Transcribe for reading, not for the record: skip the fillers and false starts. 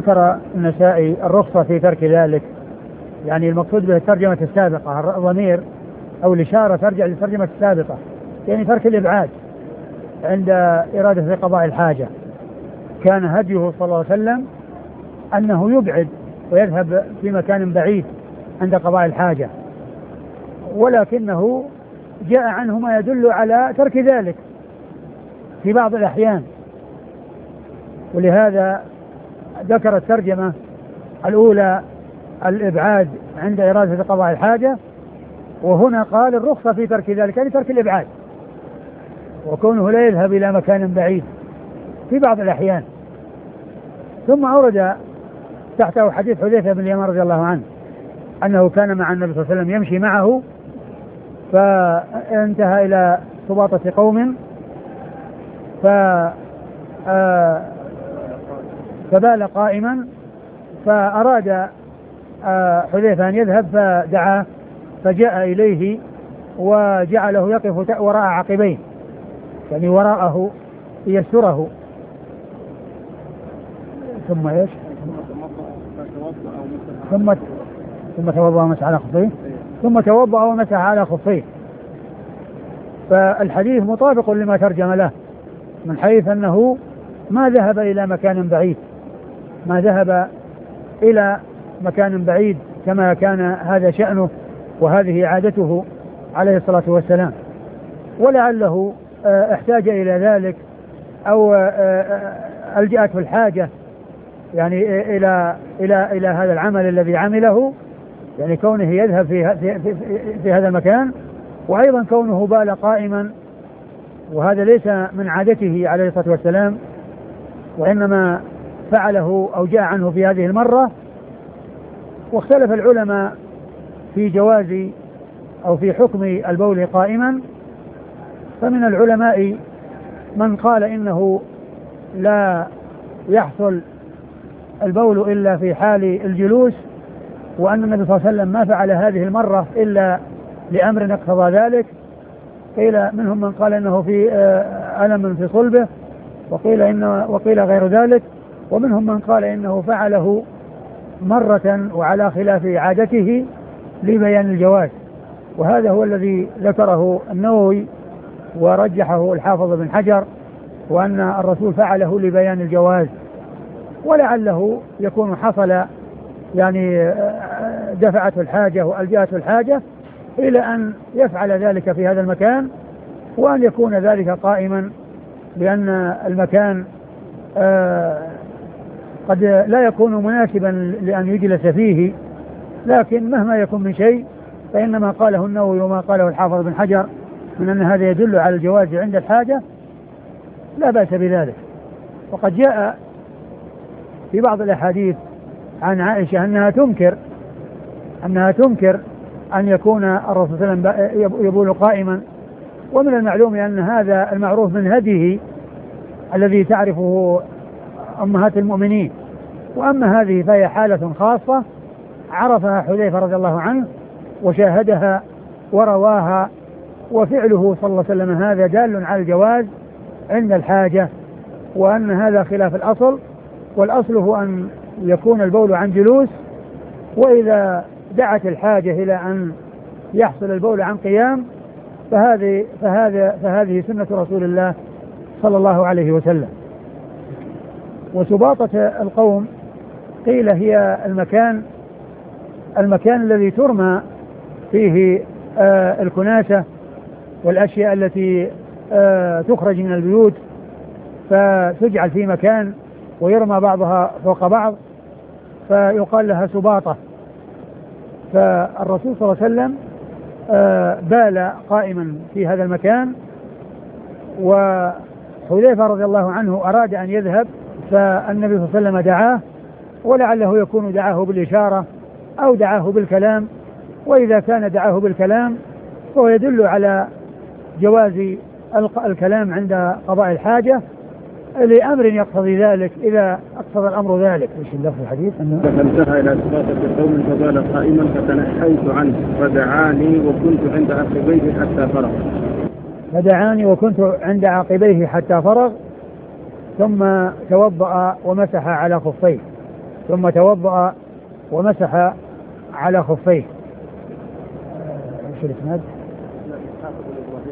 ذكر النسائي الرخصة في ترك ذلك، يعني المقصود به الترجمة السابقة، الضمير أو الإشارة ترجع للترجمة السابقة، يعني ترك الإبعاد عند إرادة قضاء الحاجة. كان هديه صلى الله عليه وسلم أنه يبعد ويذهب في مكان بعيد عند قضاء الحاجة، ولكنه جاء عنه ما يدل على ترك ذلك في بعض الأحيان، ولهذا ذكر الترجمة الأولى الإبعاد عند إرادة قضاء الحاجة، وهنا قال الرخصة في ترك ذلك، يعني ترك الإبعاد وكونه لا يذهب إلى مكان بعيد في بعض الأحيان. ثم أورد تحته حديث حذيفة بن اليمان رضي الله عنه أنه كان مع النبي صلى الله عليه وسلم يمشي معه فانتهى إلى سباطة قوم فبال قائما، فأراد حذيفة أن يذهب فدعاه فجاء إليه وجعله يقف وراء عقبيه، يعني وراءه يسره. ثم ايش؟ ثم توضأ ومسح على خفيه، ثم توضأ ومسح على خفيه. فالحديث مطابق لما ترجم له من حيث أنه ما ذهب إلى مكان بعيد، ما ذهب إلى مكان بعيد كما كان هذا شأنه وهذه عادته عليه الصلاة والسلام، ولعله احتاج إلى ذلك أو ألجأته الحاجة يعني إلى هذا العمل الذي عمله، يعني كونه يذهب في هذا المكان، وأيضا كونه بال قائما، وهذا ليس من عادته عليه الصلاة والسلام، وإنما فعله أو جاء عنه في هذه المرة. واختلف العلماء في جواز أو في حكم البول قائما، فمن العلماء من قال إنه لا يحصل البول إلا في حال الجلوس، وأن النبي صلى الله عليه وسلم ما فعل هذه المرة إلا لأمر اقتضى ذلك. قيل منهم من قال إنه في ألم في صلبه، وقيل غير ذلك، ومنهم من قال إنه فعله مرة وعلى خلاف عادته لبيان الجواز، وهذا هو الذي ذكره النووي ورجحه الحافظ بن حجر، وأن الرسول فعله لبيان الجواز، ولعله يكون حصل يعني دفعته الحاجة وألجأته الحاجة إلى أن يفعل ذلك في هذا المكان، وأن يكون ذلك قائما، لأن المكان قد لا يكون مناسبا لأن يجلس فيه، لكن مهما يكون من شيء فإنما قاله النووي وما قاله الحافظ بن حجر من أن هذا يدل على الجواز عند الحاجة لا بأس بذلك. وقد جاء في بعض الأحاديث عن عائشة أنها تنكر أن يكون الرسول صلى الله عليه وسلم يبول قائما، ومن المعلوم أن هذا المعروف من هديه الذي تعرفه أمهات المؤمنين، وأما هذه فهي حالة خاصة عرفها حذيفة رضي الله عنه وشاهدها ورواها، وفعله صلى الله عليه وسلم هذا دال على الجواز عند الحاجة، وأن هذا خلاف الأصل، والأصل هو أن يكون البول عن جلوس، وإذا دعت الحاجة إلى أن يحصل البول عن قيام فهذه سنة رسول الله صلى الله عليه وسلم. وسباطة القوم قيل هي المكان الذي ترمى فيه الكناسة والأشياء التي تخرج من البيوت فتجعل في مكان ويرمى بعضها فوق بعض، فيقال لها سباطة. فالرسول صلى الله عليه وسلم بال قائما في هذا المكان، وحذيفة رضي الله عنه أراد أن يذهب، فالنبي صلى الله عليه وسلم دعاه، ولعله يكون دعاه بالإشارة أو دعاه بالكلام، وإذا كان دعاه بالكلام فهو يدل على جواز الكلام عند قضاء الحاجة لأمر يقتضي ذلك إذا اقتضى الأمر ذلك. ايش اللفظ الحديث؟ فانتهى إلى سباطة قوم فبال قائما فتنحيت عنه فدعاني وكنت عند عقبيه حتى فرغ. فدعاني وكنت عند عقبيه حتى فرغ، ثم توضأ ومسح على خفيه. ثم توضأ ومسح على خفيه. ايش الاسناد؟